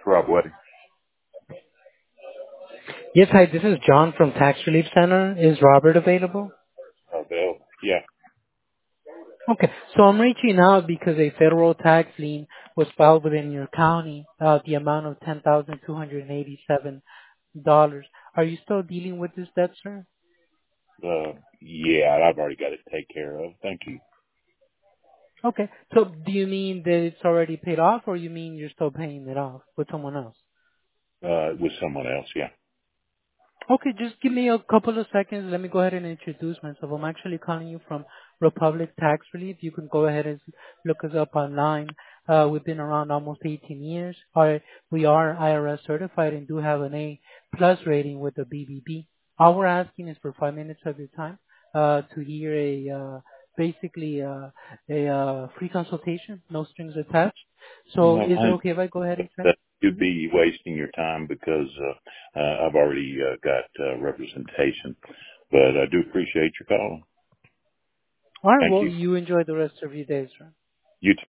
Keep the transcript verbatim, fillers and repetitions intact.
Rob Wedding. Yes, hi, this is John from Tax Relief Center. Is Robert available? Uh, Bill. Yeah. Okay, so I'm reaching out because a federal tax lien was filed within your county, uh, the amount of ten thousand two hundred eighty-seven dollars. Are you still dealing with this debt, sir? Uh, yeah, I've already got it taken care of. Thank you. Okay, so do you mean that it's already paid off, or you mean you're still paying it off with someone else? Uh, with someone else. Yeah. Okay, just give me a couple of seconds. Let me go ahead and introduce myself. I'm actually calling you from Republic Tax Relief. You can go ahead and look us up online. Uh, we've been around almost eighteen years. Our, we are I R S certified and do have an A plus rating with the B B B. All we're asking is for five minutes of your time uh, to hear a uh, basically uh, a uh, free consultation, no strings attached. So No, is it I, okay if I go ahead and send? that you'd be wasting your time because uh, uh, I've already uh, got uh, representation. But I do appreciate your call. All right, Thank well, you. you enjoy the rest of your day, sir. You